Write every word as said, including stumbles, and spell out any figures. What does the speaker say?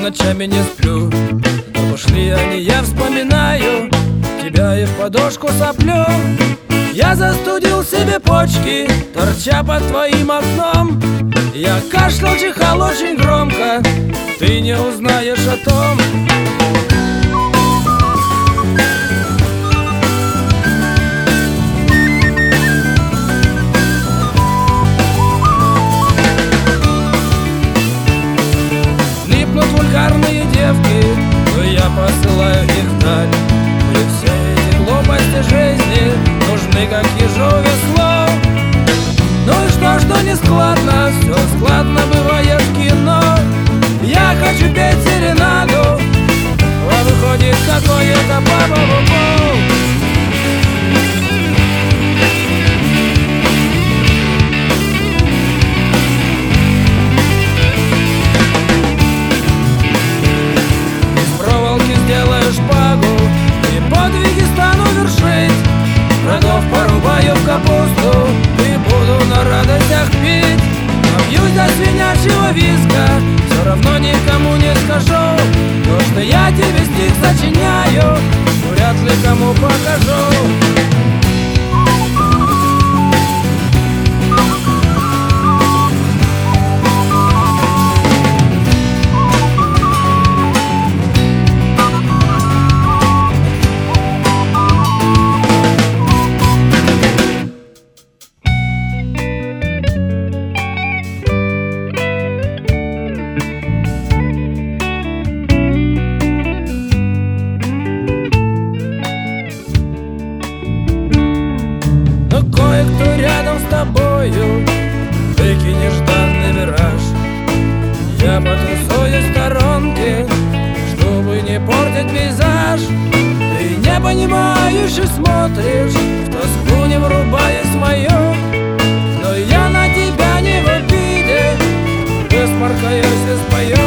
ночами не сплю. Но ушли они, я вспоминаю тебя и в подушку соплю. Я застудил себе почки, торча под твоим окном. Я кашлял, чихал очень громко, ты не узнаешь о том. Липнут вульгарные девки, но я посылаю их вдаль. Мне все эти глупости жизни нужны, как ежу весло. Ну и что, что не складно, все складно бывает в кино. Я хочу петь серенаду, а выходит какой-то бабовый пол. Из проволоки сделаю шпагу и подвиги стану вершить. Врагов порубаю в капусту и буду на радостях пить. Набьюсь до свинячьего виска, все равно никому не скажу. То, что я тебе стих сочиняю, вряд ли кому покажу. Кое-кто рядом с тобою выкинь нежданный вираж. Я потрусую в сторонке, чтобы не портить пейзаж. Ты непонимающе смотришь, в тоску не врубаясь в мою. Но я на тебя не в обиде, беспаркаясь и спою.